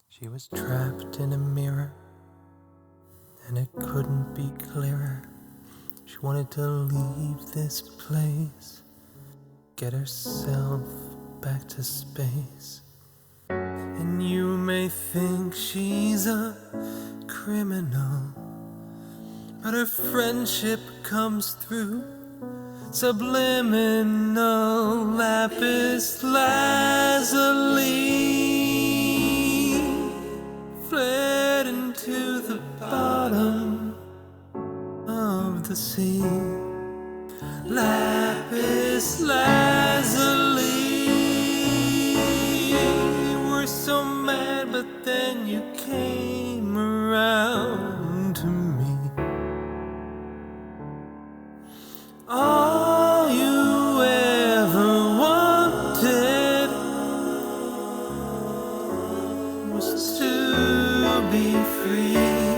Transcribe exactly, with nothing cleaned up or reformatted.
She was trapped in a mirror, and it couldn't be clearer. She wanted to leave this place, get herself back to space. And you may think she's a criminal, but her friendship comes through subliminal. Lapis lazuli fled into the bottom of the sea. Lapis lazuli, you were so mad, but then you came around to me. All you ever wanted was to be free.